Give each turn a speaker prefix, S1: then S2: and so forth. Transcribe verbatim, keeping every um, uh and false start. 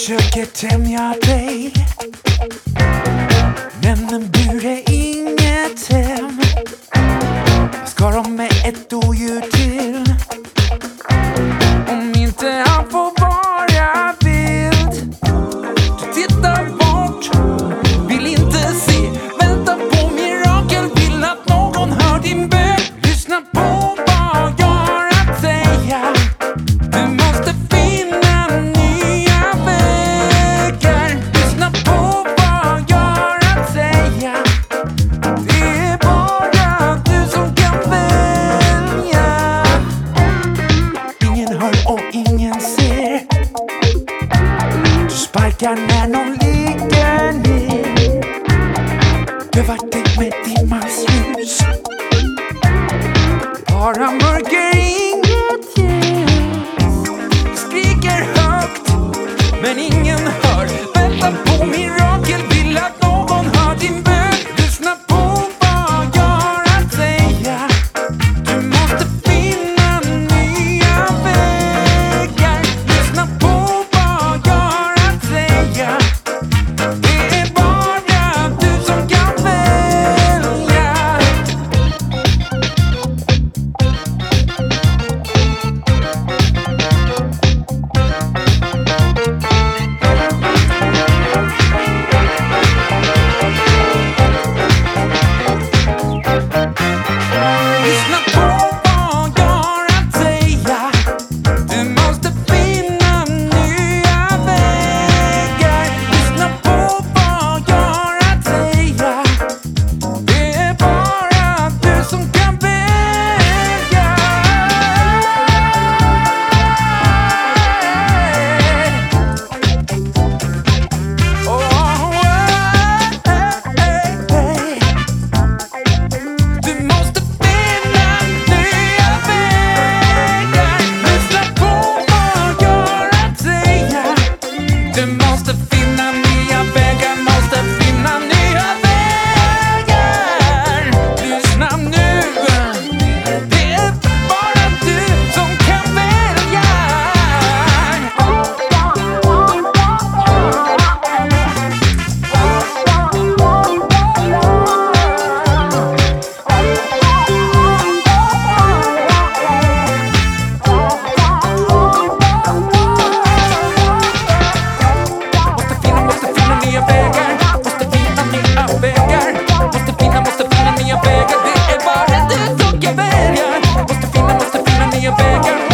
S1: försöker tämja dig, men den bjuder inget hem. Vad ska de med ett odjur till om inte han får vara vild? Du tittar bort, vill inte se, väntar på mirakel, vill att någon hör din bön. Lyssna på vad jag har att säga. Du måste finna nya vägar. Lyssna på vad jag har att säga. Det är bara du som kan välja. Ingen hör och ingen ser. Du sparkar när någon ligger ner. Dövar dig med dimmans ljus. Bara mörker, inget ljus. Skriker högt, men ingen hör. Väntar på mirakel, vill att någon hör din bön. Lyssna på vad jag har att säga. Du måste finna nya vägar. Lyssna på vad jag har att säga. Det är bara du som kan välja. Lyssna på vad jag har att säga. Du måste finna nya vägar. Lyssna på vad jag har att säga. Det är bara du som kan välja. Oh, hey, hey. Du måste finna nya vägar. Lyssna på vad jag har att säga. Du måste finna nya vägar, måste finna nya vägar. Lyssna nu. Det är bara du som kan välja. Måste finna, måste finna nya vägar. Måste finna nya vägar. Måste finna, måste finna nya vägar. Det är bara du som kan välja. Måste finna, måste finna nya vägar.